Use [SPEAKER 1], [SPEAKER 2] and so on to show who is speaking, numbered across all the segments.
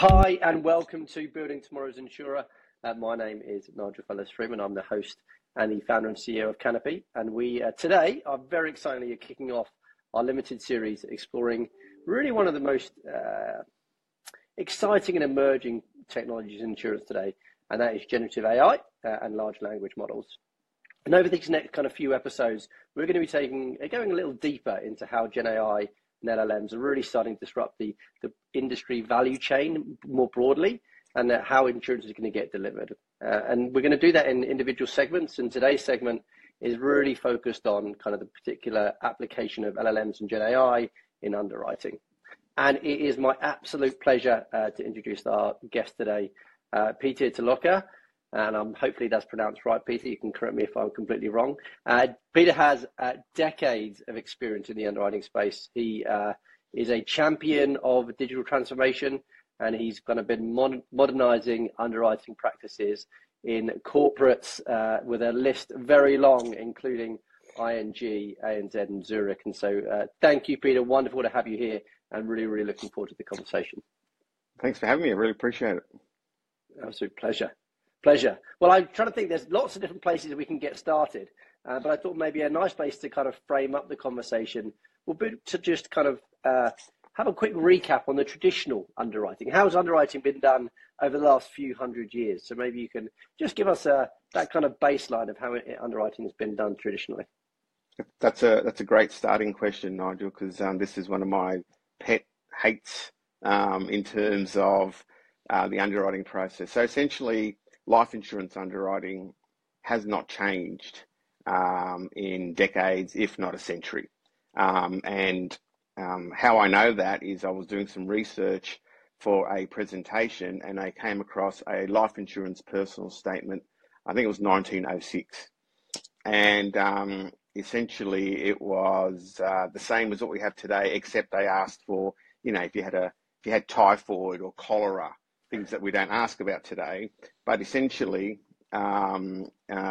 [SPEAKER 1] Hi, and welcome to Building Tomorrow's Insurer. My name is Nigel Fellows-Freeman. I'm the host and the founder and CEO of Canopy. And we today are very excitedly kicking off our limited series exploring really one of the most exciting and emerging technologies in insurance today, and that is generative AI and large language models. And over these next kind of few episodes, we're going to be going a little deeper into how Gen AI and LLMs are really starting to disrupt the industry value chain more broadly, and how insurance is going to get delivered. And we're going to do that in individual segments. And today's segment is really focused on kind of the particular application of LLMs and Gen AI in underwriting. And it is my absolute pleasure to introduce our guest today, Peter Toloka. And hopefully that's pronounced right, Peter. You can correct me if I'm completely wrong. Peter has decades of experience in the underwriting space. He is a champion of digital transformation, and he's kind of been modernizing underwriting practices in corporates with a list very long, including ING, ANZ, and Zurich. And so thank you, Peter. Wonderful to have you here, and really, really looking forward to the conversation.
[SPEAKER 2] Thanks for having me. I really appreciate it.
[SPEAKER 1] Absolute pleasure. Pleasure. Well, I'm trying to think, there's lots of different places we can get started, but I thought maybe a nice place to kind of frame up the conversation would be to just kind of have a quick recap on the traditional underwriting. How has underwriting been done over the last few hundred years? So maybe you can just give us that kind of baseline of how underwriting has been done traditionally.
[SPEAKER 2] That's a great starting question, Nigel, because this is one of my pet hates in terms of the underwriting process. So essentially, life insurance underwriting has not changed in decades, if not a century. And how I know that is I was doing some research for a presentation, and I came across a life insurance personal statement. I think it was 1906. And essentially it was the same as what we have today, except they asked for, if you had typhoid or cholera, things that we don't ask about today. But essentially, the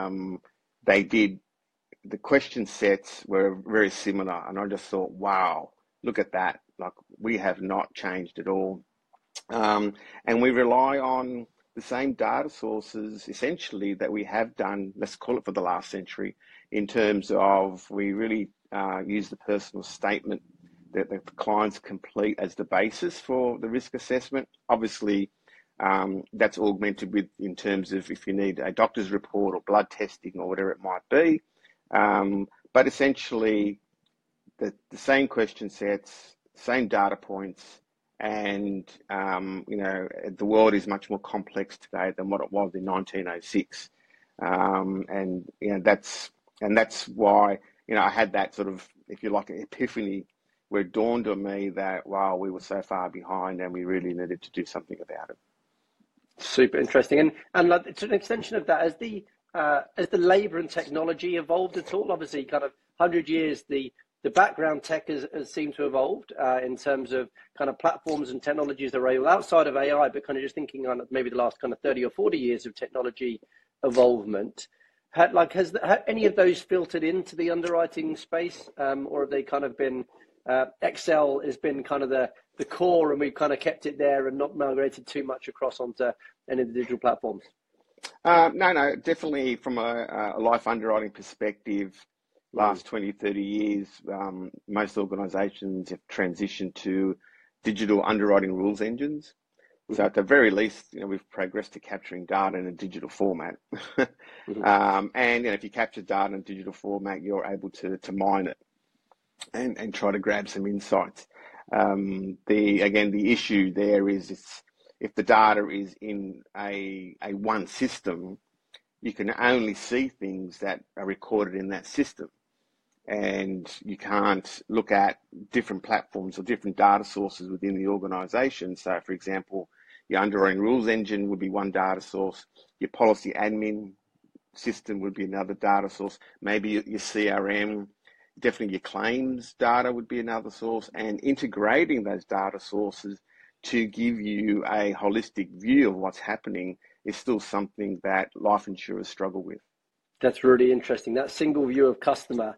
[SPEAKER 2] question sets were very similar. And I just thought, wow, look at that. Like, we have not changed at all. And we rely on the same data sources, essentially, that we have done, let's call it for the last century, in terms of we really use the personal statement that the clients complete as the basis for the risk assessment. Obviously, that's augmented with in terms of if you need a doctor's report or blood testing or whatever it might be. But essentially, the same question sets, same data points, and the world is much more complex today than what it was in 1906. And that's why I had that sort of, if you like, an epiphany where it dawned on me that wow, we were so far behind and we really needed to do something about it.
[SPEAKER 1] Super interesting, and like, to an extension of that, as the labour and technology evolved at all, obviously, kind of 100 years, the background tech has seemed to have evolved in terms of kind of platforms and technologies that are able outside of AI, but kind of just thinking on maybe the last kind of 30 or 40 years of technology evolvement. Has any of those filtered into the underwriting space, or have they kind of been Excel has been kind of the core, and we've kind of kept it there and not migrated too much across onto any of the digital platforms?
[SPEAKER 2] No, definitely from a life underwriting perspective, last 20, 30 years, most organisations have transitioned to digital underwriting rules engines. So at the very least, we've progressed to capturing data in a digital format. And if you capture data in a digital format, you're able to mine it and try to grab some insights. The issue there is if the data is in a one system, you can only see things that are recorded in that system. And you can't look at different platforms or different data sources within the organisation. So, for example, your underwriting rules engine would be one data source. Your policy admin system would be another data source. Maybe your CRM, definitely your claims data would be another source. And integrating those data sources to give you a holistic view of what's happening is still something that life insurers struggle with.
[SPEAKER 1] That's really interesting. That single view of customer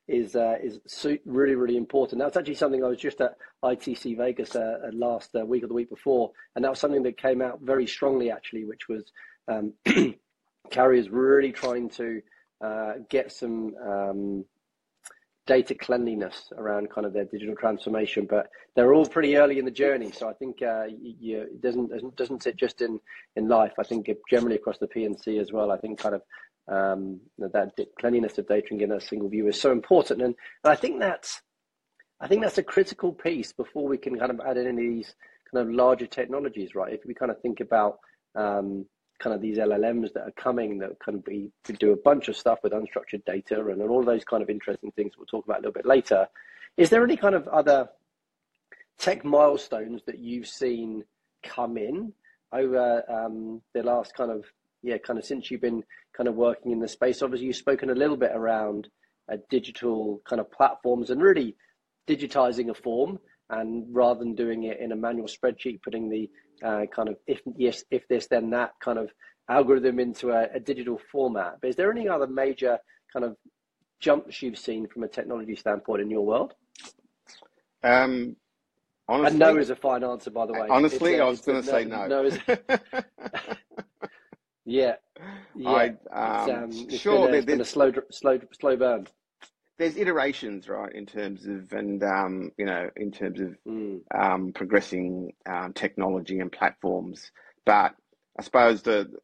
[SPEAKER 1] really, really important. That's actually something I was just at ITC Vegas last week or the week before, and that was something that came out very strongly actually, which was carriers really trying to get some data cleanliness around kind of their digital transformation, but they're all pretty early in the journey. So I think it doesn't sit just in life. I think generally across the P&C as well. I think kind of that cleanliness of data and getting a single view is so important, and I think that's a critical piece before we can kind of add in any of these kind of larger technologies, right? If we kind of think about kind of these LLMs that are coming that can do a bunch of stuff with unstructured data and all those kind of interesting things we'll talk about a little bit later. Is there any kind of other tech milestones that you've seen come in over the last kind of since you've been kind of working in the space? Obviously, you've spoken a little bit around digital kind of platforms and really digitizing a form, and rather than doing it in a manual spreadsheet, putting the kind of if this, then that kind of algorithm into a digital format. But is there any other major kind of jumps you've seen from a technology standpoint in your world?
[SPEAKER 2] Honestly,
[SPEAKER 1] and no is a fine answer, by the way.
[SPEAKER 2] Honestly, I was going to say no.
[SPEAKER 1] No is, yeah.
[SPEAKER 2] Sure,
[SPEAKER 1] it's been a slow burn.
[SPEAKER 2] There's iterations, right, in terms of progressing technology and platforms. But I suppose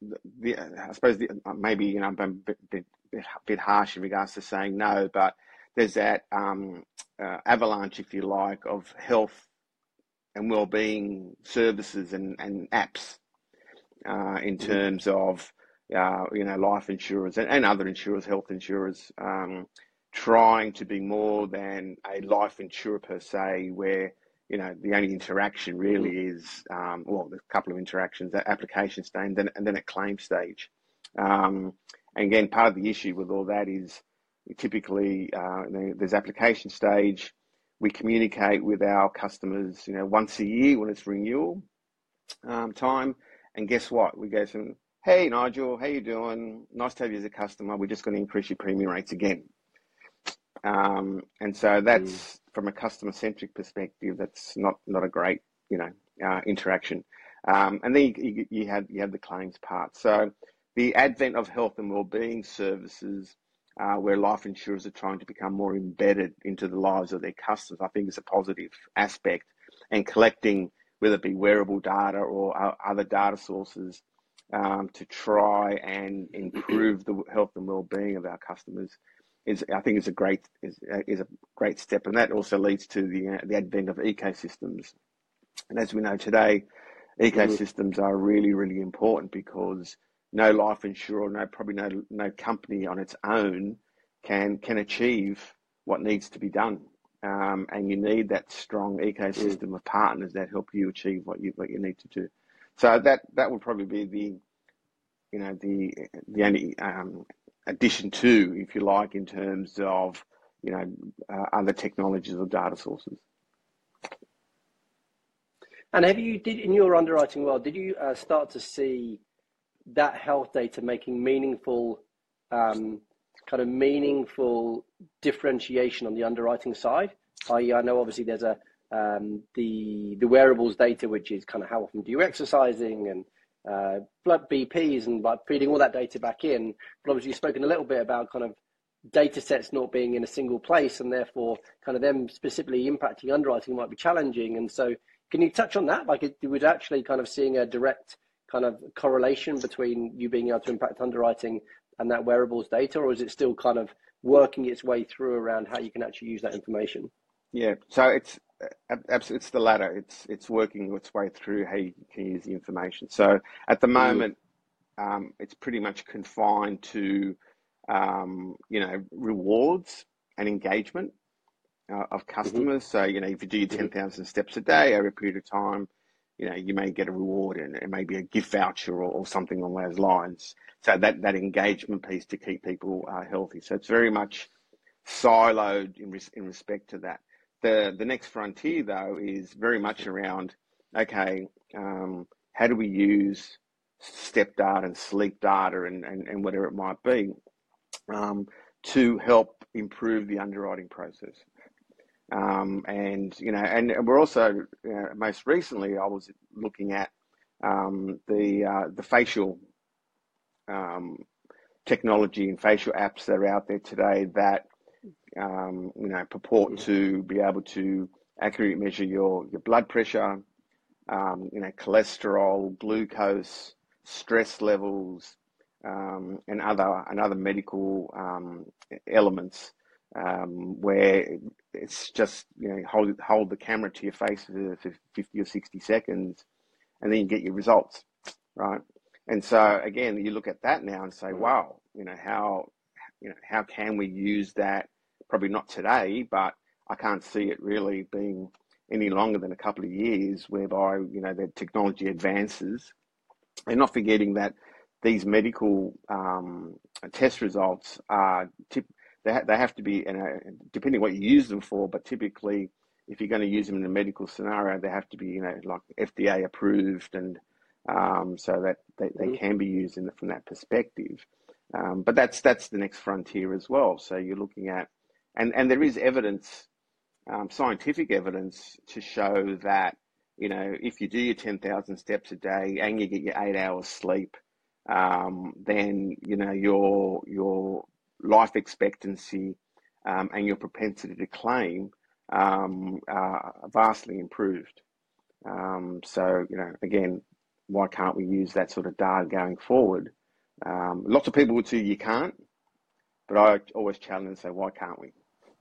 [SPEAKER 2] maybe I'm a bit harsh in regards to saying no, but there's that avalanche, if you like, of health and well-being services and apps in terms of life insurers and other insurers, health insurers. Trying to be more than a life insurer per se, where the only interaction really is there's a couple of interactions at application stage and then at claim stage. And again, part of the issue with all that is typically there's application stage. We communicate with our customers once a year when it's renewal time, and guess what? We go from, hey Nigel, how you doing? Nice to have you as a customer. We're just going to increase your premium rates again. And so that's from a customer-centric perspective, that's not a great, interaction. And then you have the claims part. So the advent of health and wellbeing services, where life insurers are trying to become more embedded into the lives of their customers, I think is a positive aspect. And collecting, whether it be wearable data or other data sources, to try and improve the health and wellbeing of our customers, I think is a great step, and that also leads to the advent of ecosystems. And as we know today, ecosystems are really, really important, because no life insurer, probably no company on its own can achieve what needs to be done. And you need that strong ecosystem of partners that help you achieve what you need to do. So that would probably be the only addition to, if you like, in terms of other technologies or data sources.
[SPEAKER 1] And in your underwriting world, did you start to see that health data making meaningful differentiation on the underwriting side? I know obviously there's the wearables data, which is kind of how often do you exercising, and blood BPs and like feeding all that data back in. But obviously you've spoken a little bit about kind of data sets not being in a single place, and therefore kind of them specifically impacting underwriting might be challenging. And so can you touch on that? Like, it was actually kind of seeing a direct kind of correlation between you being able to impact underwriting and that wearables data, or is it still kind of working its way through around how you can actually use that information?
[SPEAKER 2] Yeah, so it's the latter. It's working its way through how you can use the information. So at the moment, it's pretty much confined to rewards and engagement of customers. So if you do your 10,000 steps a day over a period of time, you may get a reward, and it may be a gift voucher or something along those lines. So that engagement piece to keep people healthy. So it's very much siloed in respect to that. The next frontier, though, is very much around, okay, how do we use step data and sleep data and whatever it might be to help improve the underwriting process. And we're also, most recently, I was looking at the facial technology and facial apps that are out there today that purport to be able to accurately measure your blood pressure, cholesterol, glucose, stress levels, and other medical elements, where it's just hold the camera to your face for 50 or 60 seconds, and then you get your results, right? And so again, you look at that now and say, wow, how can we use that? Probably not today, but I can't see it really being any longer than a couple of years, whereby the technology advances, and not forgetting that these medical test results are they have to be, depending what you use them for, but typically if you're going to use them in a medical scenario, they have to be like FDA approved, and so that they can be used from that perspective. But that's the next frontier as well. So you're looking at, and there is evidence, scientific evidence to show that, if you do your 10,000 steps a day and you get your 8 hours sleep, then, your life expectancy and your propensity to claim are vastly improved. So, again, why can't we use that sort of data going forward? Lots of people would say you can't, but I always challenge and say, why can't we?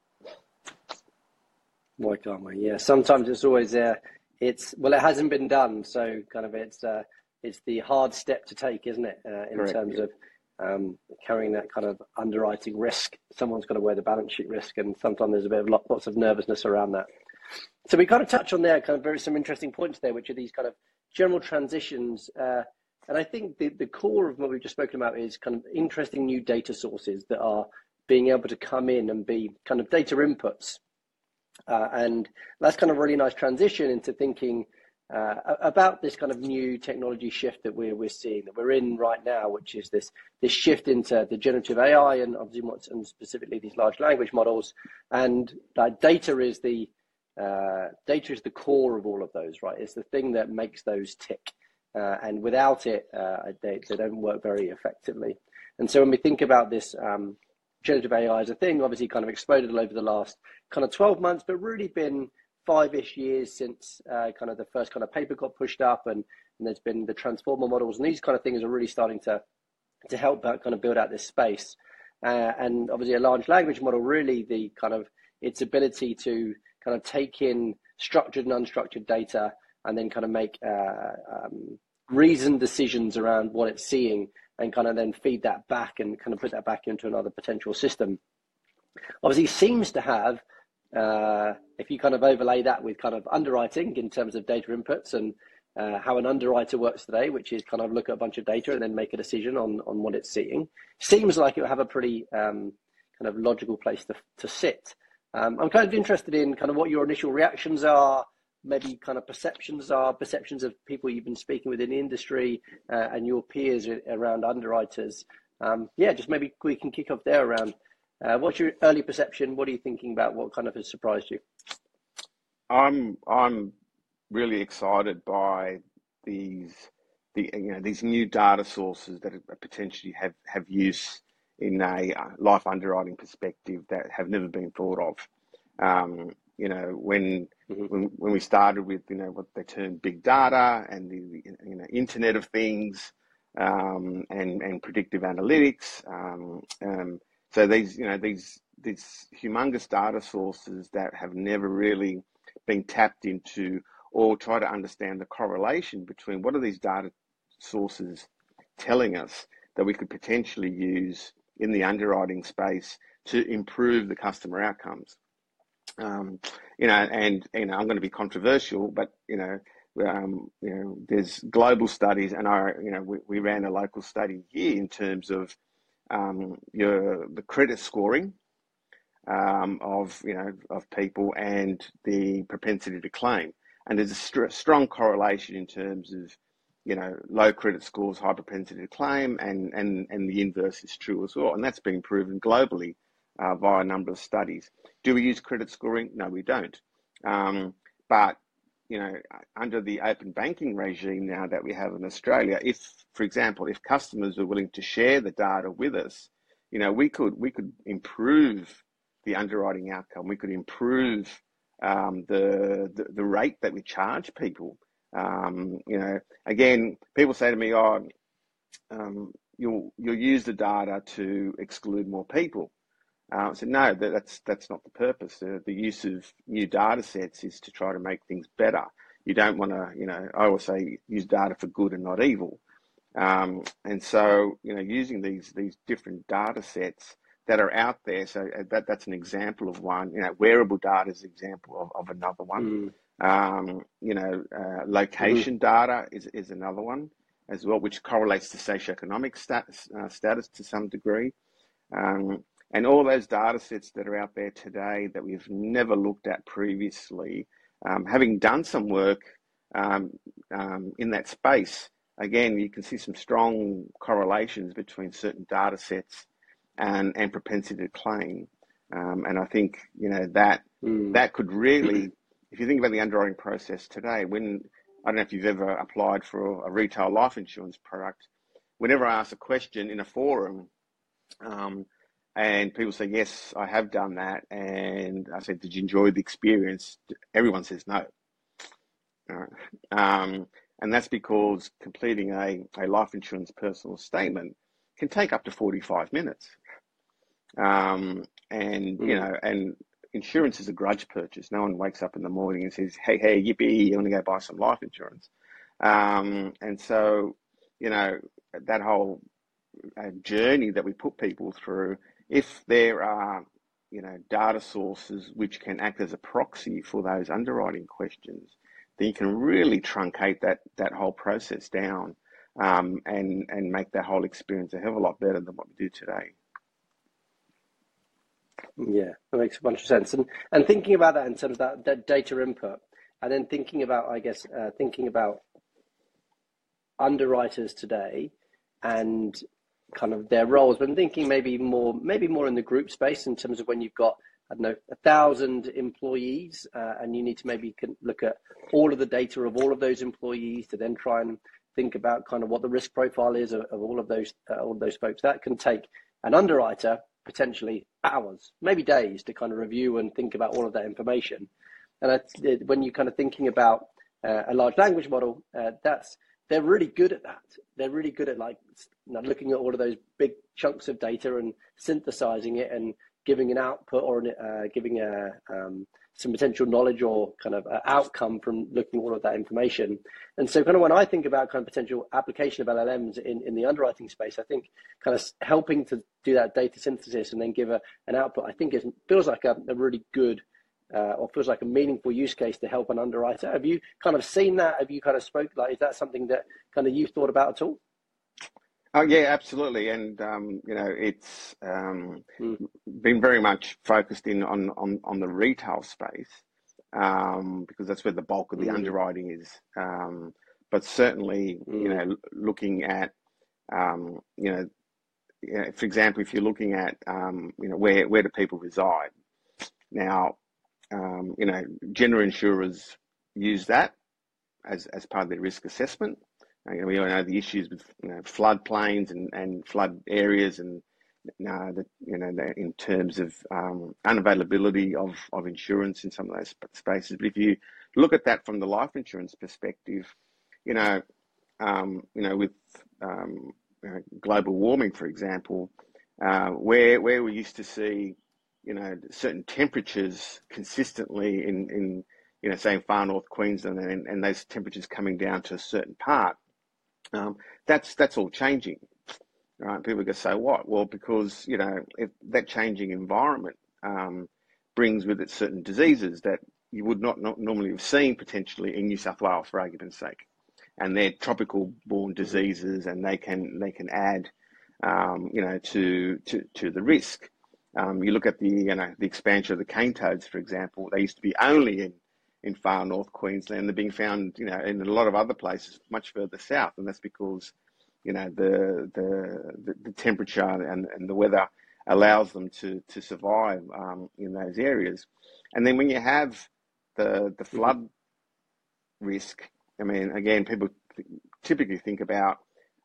[SPEAKER 1] Why can't we? Yeah, sometimes it's always it hasn't been done, so kind of it's the hard step to take, isn't it? In
[SPEAKER 2] Correct,
[SPEAKER 1] terms of carrying that kind of underwriting risk. Someone's got to wear the balance sheet risk, and sometimes there's a bit of lots of nervousness around that. So we kind of touch on there kind of some interesting points there, which are these kind of general transitions. And I think the core of what we've just spoken about is kind of interesting new data sources that are being able to come in and be kind of data inputs. And that's kind of a really nice transition into thinking about this kind of new technology shift that we're seeing, that we're in right now, which is this shift into the generative AI and obviously and specifically these large language models. And data is the core of all of those, right? It's the thing that makes those tick. And without it, they don't work very effectively. And so when we think about this generative AI as a thing, obviously kind of exploded over the last kind of 12 months, but really been 5-ish years since kind of the first kind of paper got pushed up, and there's been the transformer models, and these kind of things are really starting to help kind of build out this space. And obviously a large language model, really the kind of its ability to kind of take in structured and unstructured data and then kind of make reasoned decisions around what it's seeing, and kind of then feed that back and kind of put that back into another potential system. Obviously seems to have, if you kind of overlay that with kind of underwriting in terms of data inputs and how an underwriter works today, which is kind of look at a bunch of data and then make a decision on what it's seeing, seems like it will have a pretty kind of logical place to sit. I'm kind of interested in kind of what your initial reactions are, maybe kind of perceptions of people you've been speaking with in the industry and your peers around underwriters. Just maybe we can kick off there around what's your early perception? What are you thinking about? What kind of has surprised you?
[SPEAKER 2] I'm really excited by these new data sources that potentially have use in a life underwriting perspective that have never been thought of. When we started with what they term big data and the Internet of Things and predictive analytics. So these humongous data sources that have never really been tapped into, or try to understand the correlation between what are these data sources telling us that we could potentially use in the underwriting space to improve the customer outcomes. And I'm going to be controversial, but there's global studies, and we ran a local study here in terms of the credit scoring of people and the propensity to claim, and there's a strong correlation in terms of low credit scores, high propensity to claim, and the inverse is true as well, and that's been proven globally via a number of studies. Do we use credit scoring? No, we don't. But under the open banking regime now that we have in Australia, if, for example, if customers are willing to share the data with us, we could improve the underwriting outcome. We could improve the rate that we charge people. Again, people say to me, "Oh, you'll use the data to exclude more people." So no, that's not the purpose. The use of new data sets is to try to make things better. You don't want to, I always say, use data for good and not evil. And so, using these different data sets that are out there, so that's an example of one. Wearable data is an example of another one. Location data is another one as well, which correlates to socioeconomic status to some degree. And all those data sets that are out there today that we've never looked at previously, having done some work in that space, again, you can see some strong correlations between certain data sets and propensity to claim. And I think, that could really, if you think about the underwriting process today, I don't know if you've ever applied for a retail life insurance product, whenever I ask a question in a forum, and people say, yes, I have done that. And I said, did you enjoy the experience? Everyone says no. And that's because completing a life insurance personal statement can take up to 45 minutes. And insurance is a grudge purchase. No one wakes up in the morning and says, hey, yippee, you want to go buy some life insurance. And so, that whole journey that we put people through, if there are, data sources which can act as a proxy for those underwriting questions, then you can really truncate that whole process down, and make that whole experience a hell of a lot better than what we do today.
[SPEAKER 1] Yeah, that makes a bunch of sense. And thinking about that in terms of that data input, and then thinking about underwriters today and kind of their roles, but thinking maybe more in the group space in terms of when you've got, 1,000 employees, and you need to maybe look at all of the data of all of those employees to then try and think about kind of what the risk profile is of all of those folks. That can take an underwriter potentially hours, maybe days, to kind of review and think about all of that information. And when you're kind of thinking about a large language model, they're really good at that. They're really good at looking at all of those big chunks of data and synthesizing it and giving an output or giving some potential knowledge or kind of outcome from looking at all of that information. And so kind of when I think about kind of potential application of LLMs in the underwriting space, I think kind of helping to do that data synthesis and then give an output, I think feels like a really good or feels like a meaningful use case to help an underwriter. Have you kind of seen that? Have you kind of is that something that kind of you've thought about at all?
[SPEAKER 2] Oh yeah, absolutely, and it's been very much focused in on the retail space, because that's where the bulk of the underwriting is. But certainly, looking at, for example, if you're looking at, where do people reside now? General insurers use that as part of their risk assessment. We all know the issues with flood plains and flood areas, and in terms of unavailability of insurance in some of those spaces. But if you look at that from the life insurance perspective, with global warming, for example, where we used to see certain temperatures consistently in say in far north Queensland, and those temperatures coming down to a certain part. That's all changing, right? People are going to say, what? Well, because, if that changing environment brings with it certain diseases that you would not normally have seen potentially in New South Wales, for argument's sake. And they're tropical borne diseases, and they can add, to the risk. You look at the expansion of the cane toads, for example. They used to be only in far north Queensland. They're being found, in a lot of other places much further south, and that's because, the temperature and the weather allows them to survive in those areas. And then when you have the flood risk, I mean, again, people typically think about,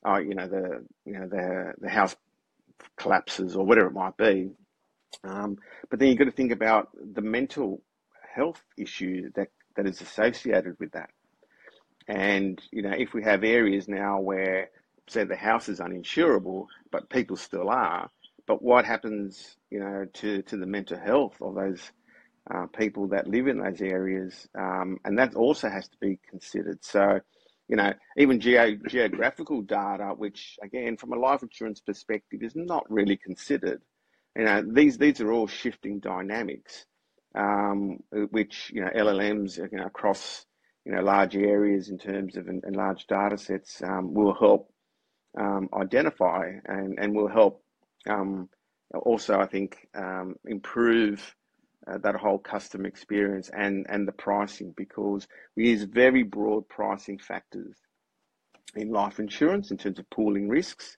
[SPEAKER 2] the house collapses or whatever it might be. But then you've got to think about the mental health issue that is associated with that. And, if we have areas now where, say, the house is uninsurable, but people still are, but what happens, to the mental health of those people that live in those areas? And that also has to be considered. So, even geographical data, which, again, from a life insurance perspective, is not really considered. These are all shifting dynamics, which, LLMs, across, large areas in terms of and large data sets will help identify and will help also, I think, improve that whole customer experience and the pricing, because we use very broad pricing factors in life insurance in terms of pooling risks.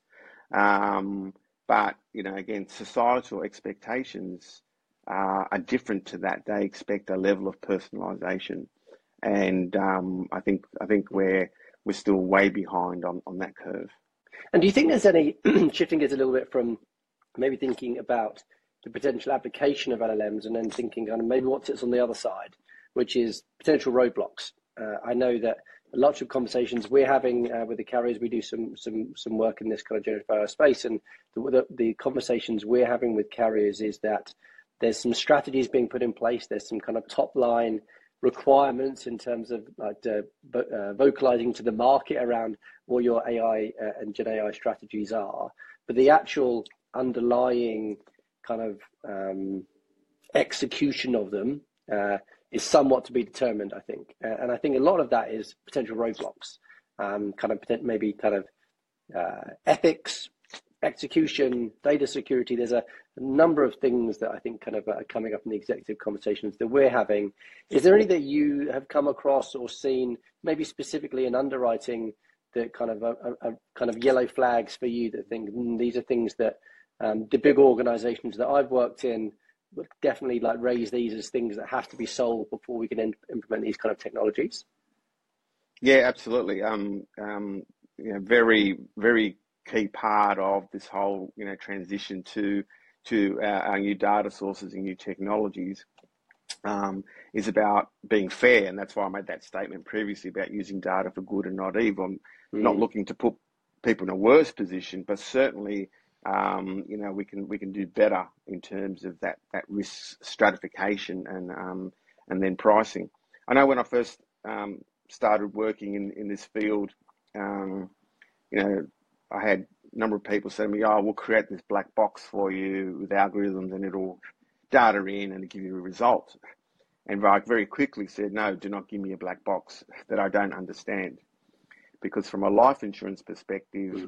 [SPEAKER 2] But, again, societal expectations are different to that. They expect a level of personalisation. And I think we're still way behind on that curve.
[SPEAKER 1] And do you think there's any, shifting it a little bit from maybe thinking about the potential application of LLMs and then thinking kind of maybe what sits on the other side, which is potential roadblocks? I know that lots of conversations we're having with the carriers, we do some work in this kind of generative AI space, and the conversations we're having with carriers is that there's some strategies being put in place. There's some kind of top line requirements in terms of vocalizing to the market around what your AI and Gen AI strategies are, but the actual underlying kind of execution of them is somewhat to be determined, I think. And I think a lot of that is potential roadblocks, maybe ethics, execution, data security. There's a number of things that I think kind of are coming up in the executive conversations that we're having. Is there any that you have come across or seen, maybe specifically in underwriting, that kind of yellow flags for you that think these are things that the big organizations that I've worked in would definitely raise these as things that have to be solved before we can implement these kind of technologies?
[SPEAKER 2] Yeah, absolutely. Very, very key part of this whole, transition to our new data sources and new technologies is about being fair. And that's why I made that statement previously about using data for good and not evil. I'm not looking to put people in a worse position, but certainly, we can do better in terms of that risk stratification and then pricing. I know when I first started working in this field, I had a number of people say to me, "Oh, we'll create this black box for you with algorithms and it'll data in and give you a result." And I very quickly said, "No, do not give me a black box that I don't understand." Because from a life insurance perspective,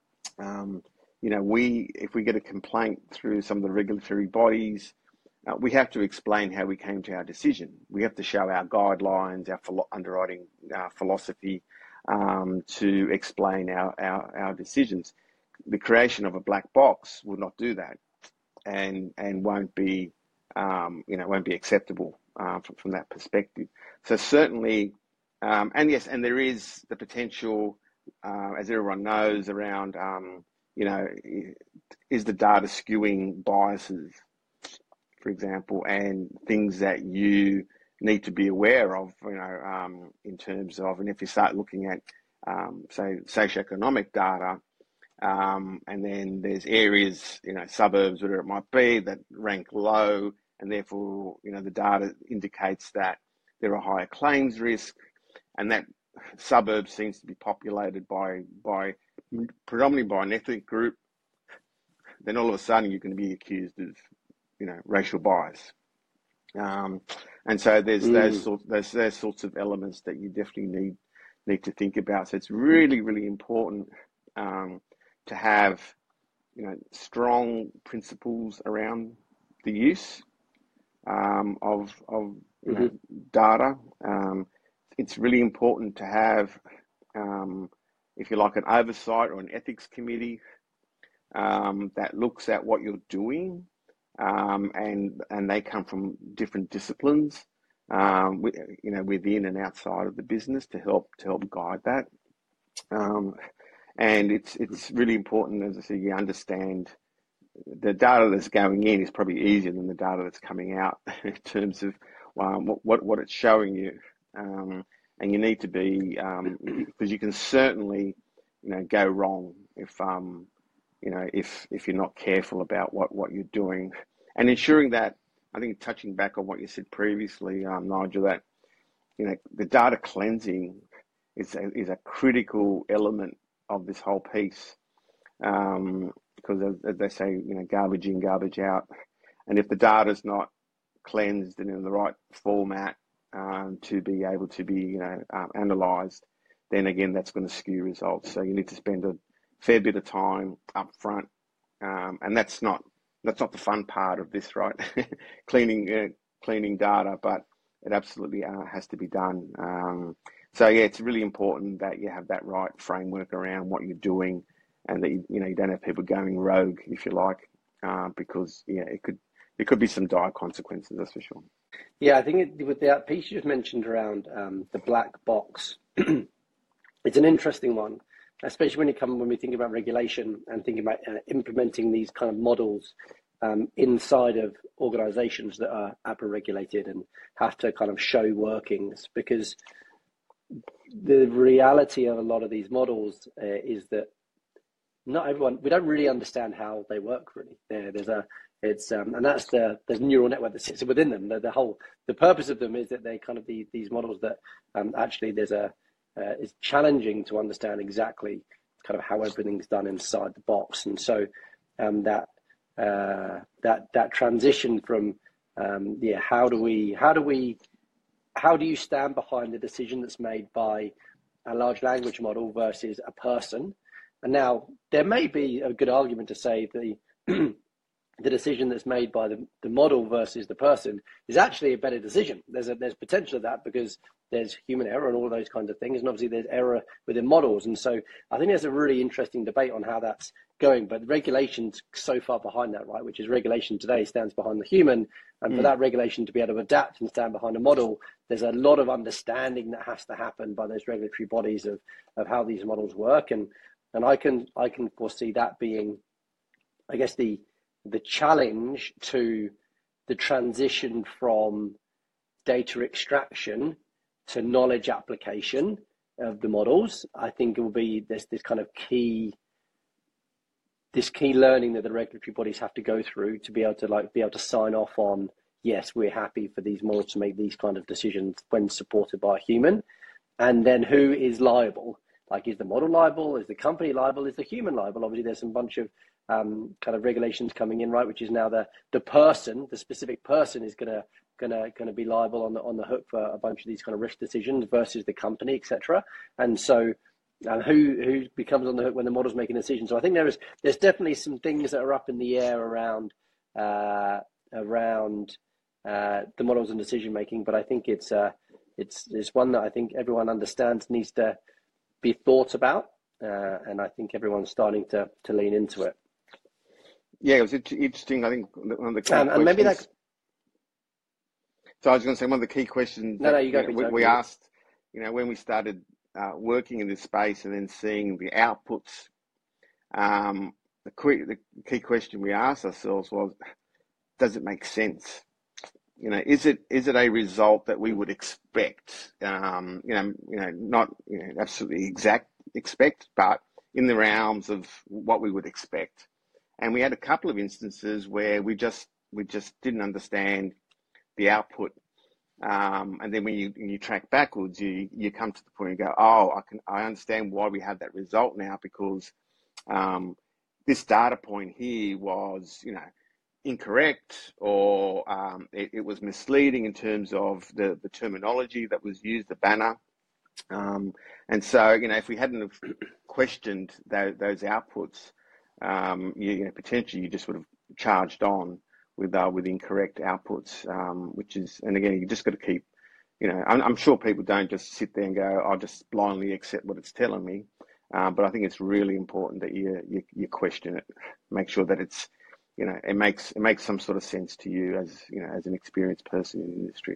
[SPEAKER 2] if we get a complaint through some of the regulatory bodies, we have to explain how we came to our decision. We have to show our guidelines, our underwriting philosophy, to explain our decisions. The creation of a black box will not do that, and won't be acceptable from that perspective. So certainly, and yes, and there is the potential, as everyone knows, around is the data skewing biases, for example, and things that you need to be aware of, in terms of, and if you start looking at, say, socioeconomic data, and then there's areas, suburbs, whatever it might be, that rank low, and therefore, the data indicates that there are higher claims risk, and that suburb seems to be populated by predominantly by an ethnic group, then all of a sudden you're going to be accused of, racial bias. And so there's those sorts of elements that you definitely need to think about. So it's really, really important to have, strong principles around the use of data. It's really important to have, if you like, an oversight or an ethics committee that looks at what you're doing, and they come from different disciplines, within and outside of the business to help guide that. And it's really important, as I said, you understand the data that's going in is probably easier than the data that's coming out in terms of what it's showing you. And you need to be, because you can certainly, go wrong if you're not careful about what you're doing, and ensuring that, I think, touching back on what you said previously, Nigel, that the data cleansing is a critical element of this whole piece, because as they say, garbage in, garbage out, and if the data's not cleansed and in the right format to be able to be analysed, then again that's going to skew results. So you need to spend a fair bit of time up front, and that's not the fun part of this, right? cleaning data, but it absolutely has to be done. So yeah, it's really important that you have that right framework around what you're doing, and that you don't have people going rogue, if you like, because it could be some dire consequences, that's for sure.
[SPEAKER 1] Yeah, I think with that piece you just mentioned around the black box, it's an interesting one, especially when we think about regulation and thinking about implementing these kind of models inside of organizations that are APRA regulated and have to kind of show workings, because the reality of a lot of these models is that not everyone, we don't really understand how they work really. And that's there's a neural network that sits within them. The purpose of them is that they kind of these models that actually it's challenging to understand exactly kind of how everything's done inside the box. And so that transition from how do you stand behind the decision that's made by a large language model versus a person? And now there may be a good argument to say the decision that's made by the model versus the person is actually a better decision. There's potential of that because there's human error and all those kinds of things, and obviously there's error within models. And so I think there's a really interesting debate on how that's going. But regulation's so far behind that, right? Which is regulation today stands behind the human, and for that regulation to be able to adapt and stand behind a model, there's a lot of understanding that has to happen by those regulatory bodies of how these models work. And I can foresee that being, I guess, the challenge to the transition from data extraction to knowledge application of the models. I think it will be this kind of key learning that the regulatory bodies have to go through to be able to sign off on, yes, we're happy for these models to make these kind of decisions when supported by a human. And then who is liable? Like, is the model liable? Is the company liable? Is the human liable? Obviously, there's some bunch of kind of regulations coming in, right? Which is now the person, the specific person, is gonna be liable on the hook for a bunch of these kind of risk decisions versus the company, etc. And so, who becomes on the hook when the model's making a decision? So I think there's definitely some things that are up in the air around the models and decision making. But I think it's one that I think everyone understands needs to be thought about, and I think everyone's starting to lean into it.
[SPEAKER 2] Yeah, it was interesting. I think one of the key
[SPEAKER 1] and maybe that.
[SPEAKER 2] So I was going to say one of the key questions we asked, when we started working in this space and then seeing the outputs, the key question we asked ourselves was, does it make sense? Is it a result that we would expect? Not absolutely exact expect, but in the realms of what we would expect. And we had a couple of instances where we just didn't understand the output. And then when you track backwards, you come to the point and go, oh, I understand why we have that result now, because this data point here was, incorrect, or it was misleading in terms of the terminology that was used, the banner. And so, if we hadn't have questioned those outputs, potentially you just would have charged on with incorrect outputs, which is, and again, you just got to keep, I'm sure people don't just sit there and go, I'll just blindly accept what it's telling me. But I think it's really important that you question it, make sure that it's, it makes some sort of sense to you as an experienced person in the industry.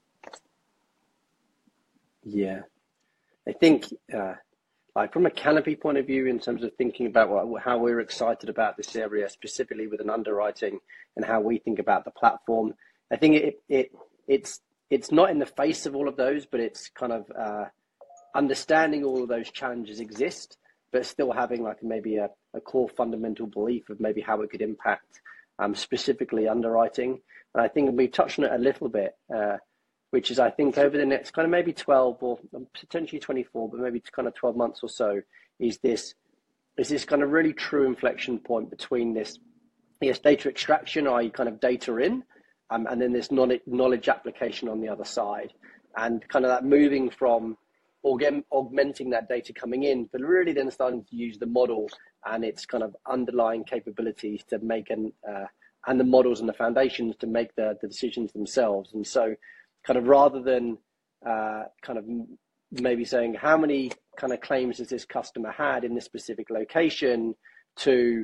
[SPEAKER 1] Yeah, I think like from a Canopy point of view, in terms of thinking about how we're excited about this area specifically with an underwriting and how we think about the platform, I think it's not in the face of all of those, but it's kind of understanding all of those challenges exist, but still having like maybe a core fundamental belief of maybe how it could impact specifically underwriting. And I think we've touched on it a little bit, which is I think over the next kind of maybe 12 or potentially 24, but maybe kind of 12 months or so, is this kind of really true inflection point between this data extraction, i.e. kind of data in, and then this knowledge application on the other side, and kind of that moving from augmenting that data coming in, but really then starting to use the model and its kind of underlying capabilities to make and the models and the foundations to make the decisions themselves. And so kind of rather than kind of maybe saying how many kind of claims has this customer had in this specific location, to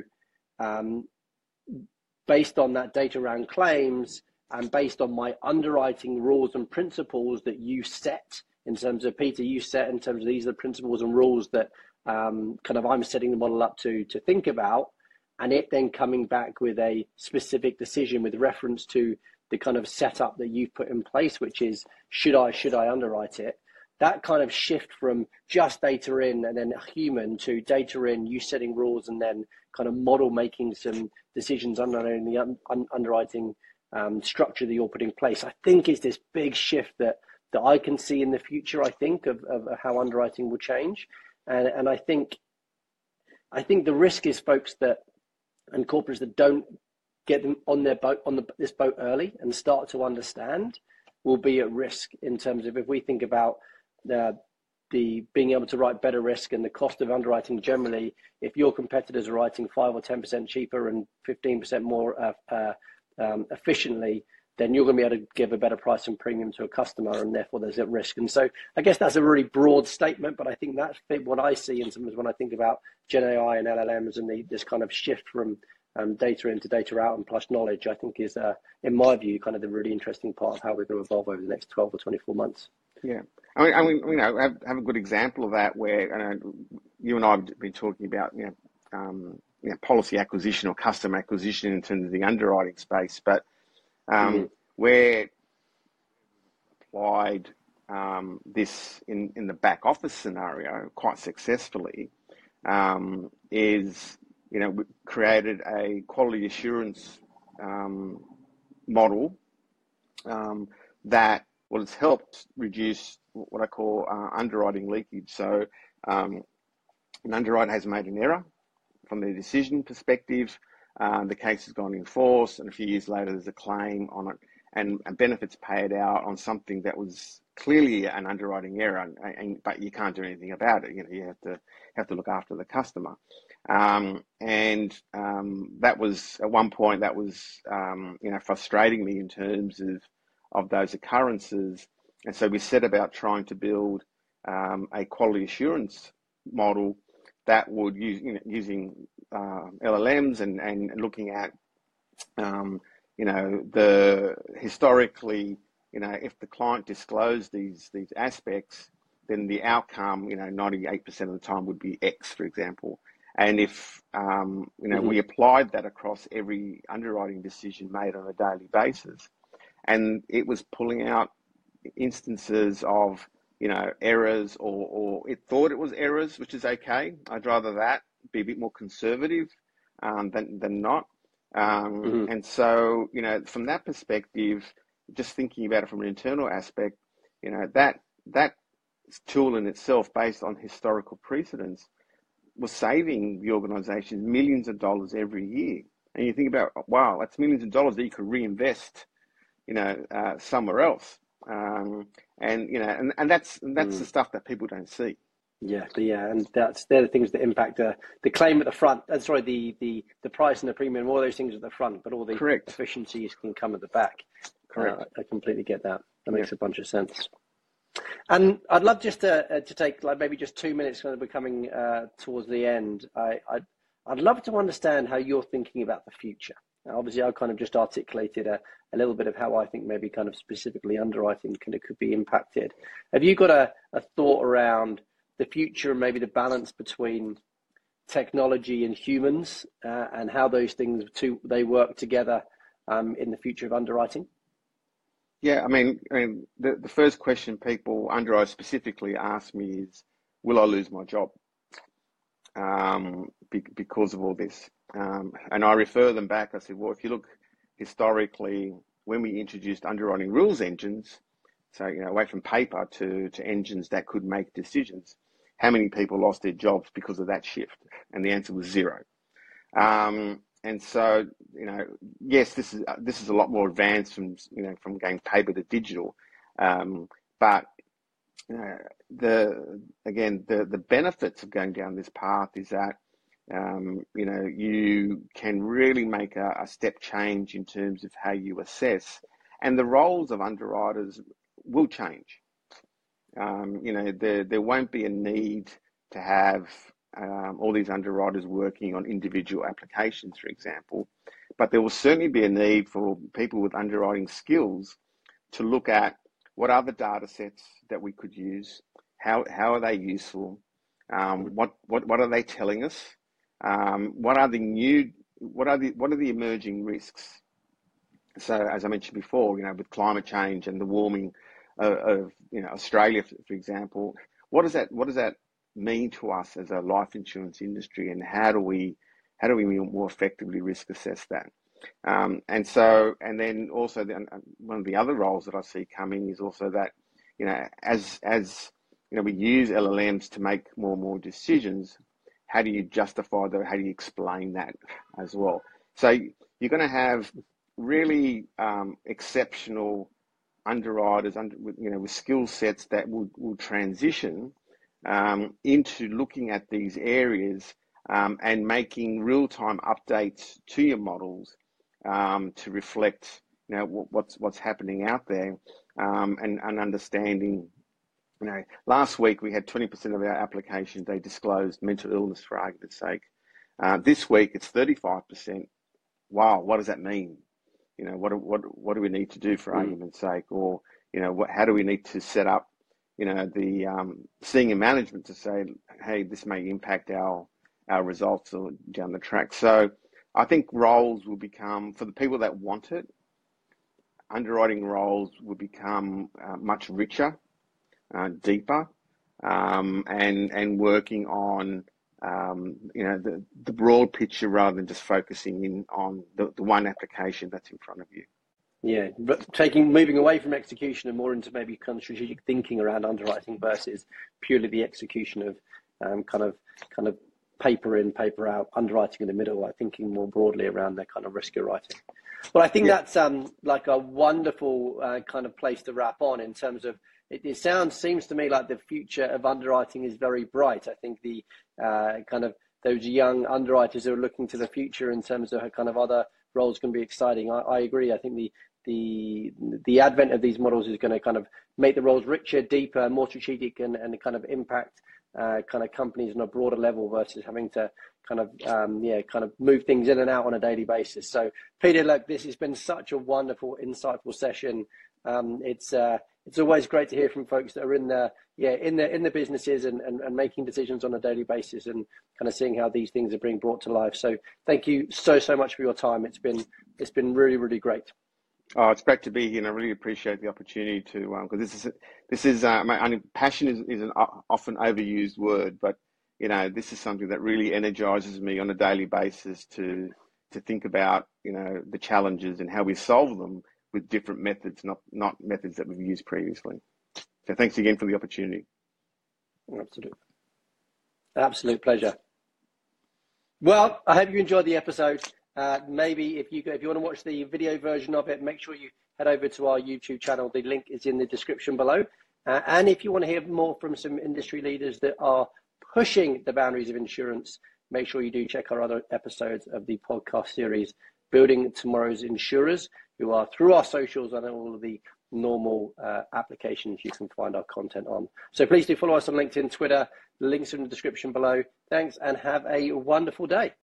[SPEAKER 1] based on that data around claims and based on my underwriting rules and principles that you set in terms of, Peter, you set in terms of these are the principles and rules that kind of I'm setting the model up to think about, and it then coming back with a specific decision with reference to the kind of setup that you've put in place, which is should I underwrite it? That kind of shift from just data in and then human to data in, you setting rules and then kind of model making some decisions under the underwriting structure that you're putting in place, I think is this big shift that I can see in the future, I think, of how underwriting will change. And I think the risk is folks that, and corporates that don't get them on their boat, this boat early and start to understand, will be at risk in terms of, if we think about the being able to write better risk and the cost of underwriting generally, if your competitors are writing 5 or 10% cheaper and 15% more efficiently, then you're going to be able to give a better price and premium to a customer, and therefore there's a risk. And so I guess that's a really broad statement, but I think that's what I see in terms of when I think about Gen AI and LLMs and this kind of shift from data in to data out and plus knowledge, I think is, in my view, kind of the really interesting part of how we're going to evolve over the next 12 or 24 months.
[SPEAKER 2] Yeah. I mean, have a good example of that where you and I have been talking about, policy acquisition or customer acquisition in terms of the underwriting space, but where applied this in the back office scenario quite successfully is, we created a quality assurance model that has helped reduce what I call underwriting leakage. So an underwriter has made an error from their decision perspective. The case has gone in force, and a few years later there's a claim on it, and benefits paid out on something that was clearly an underwriting error, but you can't do anything about it. You have to look after the customer. That was at one point that was frustrating me in terms of those occurrences, and so we set about trying to build a quality assurance model that would use using LLMs and looking at the historically, if the client disclosed these aspects, then the outcome 98% of the time would be X, for example. And if we applied that across every underwriting decision made on a daily basis, and it was pulling out instances of errors, or it thought it was errors, which is okay. I'd rather that be a bit more conservative than not. And so, from that perspective, just thinking about it from an internal aspect, that tool in itself, based on historical precedents, was saving the organisation millions of dollars every year. And you think about, wow, that's millions of dollars that you could reinvest, somewhere else. And that's the stuff that people don't see.
[SPEAKER 1] Yeah, and they're the things that impact the claim at the front. Sorry, the price and the premium, all those things at the front, but all the efficiencies can come at the back.
[SPEAKER 2] Correct.
[SPEAKER 1] I completely get that. That makes a bunch of sense. And I'd love just to take like maybe just 2 minutes, kind of becoming towards the end. I'd love to understand how you're thinking about the future. Now, obviously, I've kind of just articulated a little bit of how I think maybe kind of specifically underwriting could be impacted. Have you got a thought around the future and maybe the balance between technology and humans and how those things they work together in the future of underwriting?
[SPEAKER 2] Yeah, I mean, the first question people underwriters specifically ask me is, will I lose my job because of all this? And I refer them back. I said, well, if you look historically, when we introduced underwriting rules engines, so away from paper to engines that could make decisions, how many people lost their jobs because of that shift? And the answer was zero. And so, yes, this is a lot more advanced from going paper to digital, but the benefits of going down this path is that you can really make a step change in terms of how you assess, and the roles of underwriters will change. There won't be a need to have all these underwriters working on individual applications, for example, but there will certainly be a need for people with underwriting skills to look at what are the data sets that we could use, how are they useful, what are they telling us, what are the emerging risks. So as I mentioned before, with climate change and the warming of Australia, for example, what does that mean to us as a life insurance industry, and how do we more effectively risk assess that? And then also one of the other roles that I see coming is also that as we use LLMs to make more and more decisions, how do you justify that? How do you explain that as well? So you're going to have really exceptional underwriters with skill sets that will transition into looking at these areas and making real-time updates to your models to reflect what's happening out there, and understanding. Last week we had 20% of our applications, they disclosed mental illness, for argument's sake. This week it's 35%. Wow, what does that mean? What do we need to do, for argument's sake? Or how do we need to set up the senior management to say, hey, this may impact our results down the track. So I think roles will become, for the people that want it, underwriting roles will become much richer, deeper, and working on the broad picture rather than just focusing in on the one application that's in front of you.
[SPEAKER 1] Yeah, but moving away from execution and more into maybe kind of strategic thinking around underwriting versus purely the execution of kind of paper in, paper out, underwriting in the middle, like thinking more broadly around their kind of risk writing. Well, I think that's like a wonderful kind of place to wrap on in terms of it seems to me like the future of underwriting is very bright. I think the kind of those young underwriters who are looking to the future in terms of kind of other roles can be exciting. I agree. I think the advent of these models is going to kind of make the roles richer, deeper, more strategic, and kind of impact kind of companies on a broader level versus having to kind of move things in and out on a daily basis. So Peter, look, this has been such a wonderful, insightful session. It's always great to hear from folks that are in the businesses and making decisions on a daily basis and kind of seeing how these things are being brought to life. So thank you so much for your time. It's been really, really great.
[SPEAKER 2] Oh, it's great to be here, and I really appreciate the opportunity to, because passion is an often overused word, but this is something that really energizes me on a daily basis to think about the challenges and how we solve them with different methods, not methods that we've used previously. So thanks again for the opportunity.
[SPEAKER 1] Absolutely. Absolute pleasure. Well, I hope you enjoyed the episode. Maybe if you want to watch the video version of it, make sure you head over to our YouTube channel. The link is in the description below. And if you want to hear more from some industry leaders that are pushing the boundaries of insurance, make sure you do check our other episodes of the podcast series, Building Tomorrow's Insurers. who are through our socials and all of the normal applications you can find our content on. So please do follow us on LinkedIn, Twitter. The links are in the description below. Thanks, and have a wonderful day.